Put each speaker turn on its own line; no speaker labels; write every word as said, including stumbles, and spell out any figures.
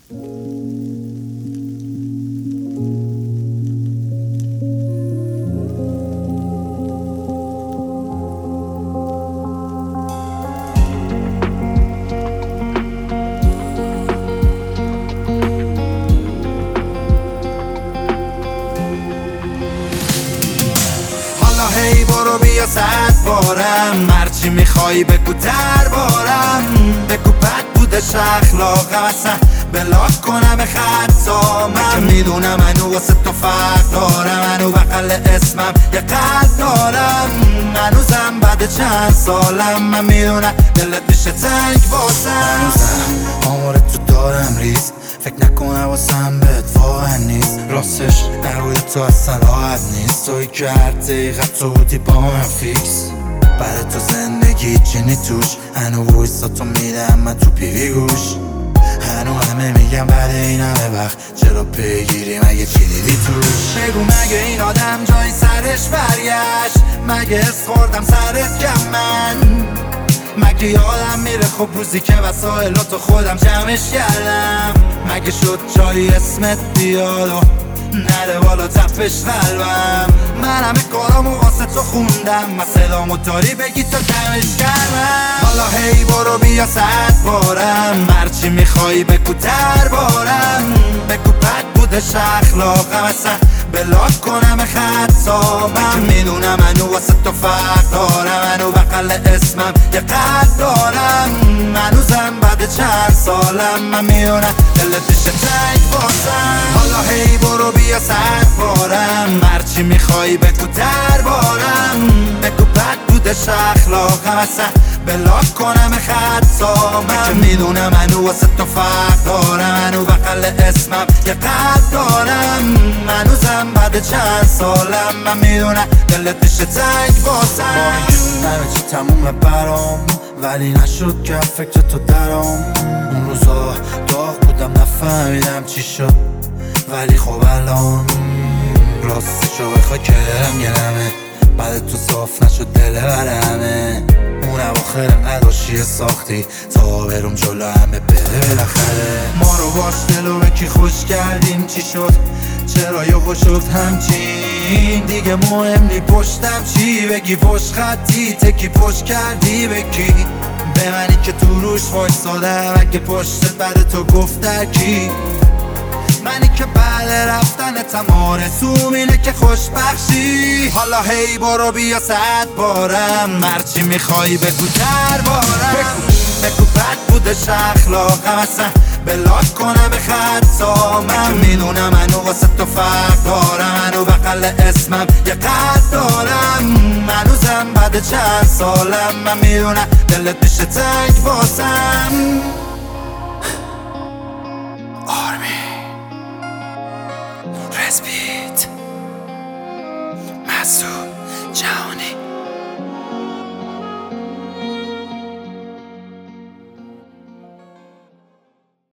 هی برو بیا صد بارم، هرچی میخوای بگو دربارم. بگو بد بودش اخلاقم، اصلا بلاک کنم خطا. من میدونم منو واسه تو فرق دارم، منو بغل اسمم یه قلب دارم. هنوزم بعد چند سالم من میدونم دلت میشه تنگ واسم. هنوزم آمار تو دارم ریز، فکر نکنم واسم بهت واقع نیست. راستش نروی تو اصلا راحت نیست، توی که هر دقیقه تو بودی با من فیکس. بعد تو زندگی چینی توش، هنو وایسا تو میدم من تو پیوی گوش. هنو همه میگم بعد این همه وقت چرا پیگیری، مگه چی دیدی توش؟ بگو مگه این آدم جای سرش برگشت؟ مگه اس خوردم سرت کم من؟ مگه یادم میره خب روزی که وسایلاتو خودم جمعش کردم؟ مگه شد جایی اسمت بیاد و نره بالا تپش قلبم؟ من همه کارامو واسه تو خوندم، مسئلامو داری بگی تا دمش کردم. حالا هی برو بیا صد بارم، هرچی میخوای بگو دربارم. بگو بد بودش اخلاقم، اصلا بلاک کنم خطا. من میدونم منو واسه تو فرق دارم، منو بغل اسمم یه قلب دارم. هنوزم بعد چند سالم من میدونم دلت میشه تنگ واسم. حالا هی برو بیا صد بارم، هرچی میخوای بگو دربارم. بگو بد بودش اخلاقم، اصلا بلاک کنم خطا. من میدونم منو واسه تو فرق دارم، منو بغل اسمم یه قلب دارم. هنوزم بعد چند سالم من میدونم دلت میشه تنگ واسم. همه چی تمومه برام، ولی نشد که فکر تو درام. اون روزا داغ بودم نفهمیدم چی شد، ولی خب الان راستشو بخوای که دلم گرمه. بعد تو صاف نشد دل برمه. اون اواخر نداشتی ساختی تا برم جلو همه بره بالاخره. ما رو باش دلو به کی خوش کردیم، چی شد چرا یهو شد همچین؟ دیگه مهم نی پشتم چی بگی، پشت خطی تکی پشت کردی بکی به منی که تو روش وایسادم. اگه پشتت بعد تو گفت درکی، منی که بعد رفتنتم آرزوم اینه که خوشبخشی. حالا هی برو بیا صد بارم، هرچی میخوای بگو دربارم. بگو بد بودش اخلاقم، اصلا بلاک کنم خطا. من میدونم منو واسه تو فرق دارم، منو بغل اسمم یه قلب دارم. هنوزم بعد چند سالم من میدونم دلت میشه تنگ واسم. آرمی رزبیت مسعود جهانی